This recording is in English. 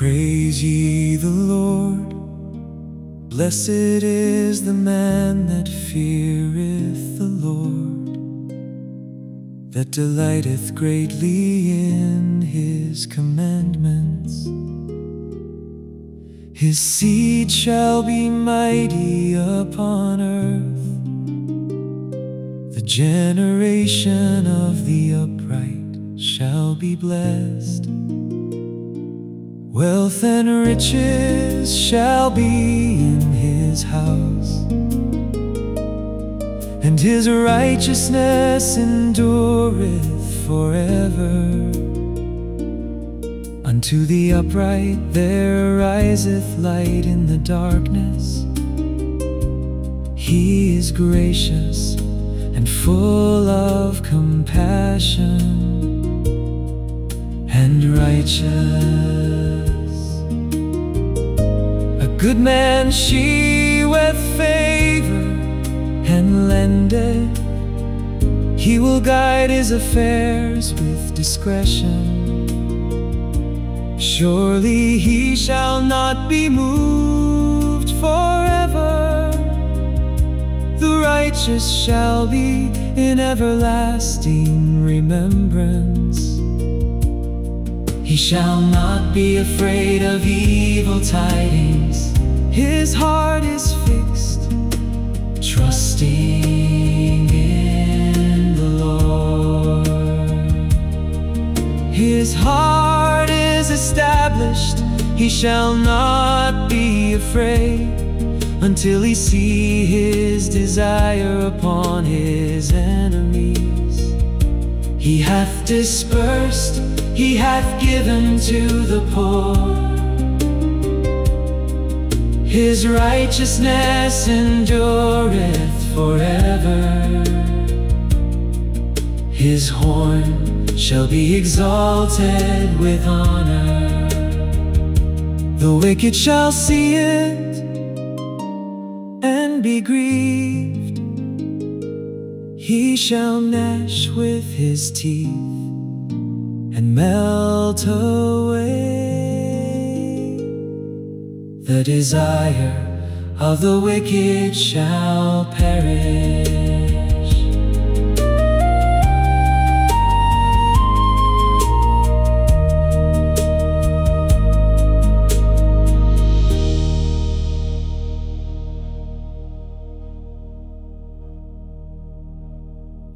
Praise ye the Lord. Blessed is the man that feareth the Lord, that delighteth greatly in his commandments. His seed shall be mighty upon earth. The generation of the upright shall be blessed. Wealth and riches shall be in his house, and his righteousness endureth forever. Unto the upright there riseth light in the darkness. He is gracious and full of compassion and righteous. A good man sheweth favor and lendeth. He will guide his affairs with discretion. Surely he shall not be moved forever. The righteous shall be in everlasting remembrance. He shall not be afraid of evil tidings. His heart is fixed, trusting in the Lord. His heart is established. He shall not be afraid until he see his desire upon his enemies. He hath dispersed, he hath given to the poor. His righteousness endureth forever. His horn shall be exalted with honor. The wicked shall see it and be grieved. He shall gnash with his teeth and melt away. The desire of the wicked shall perish.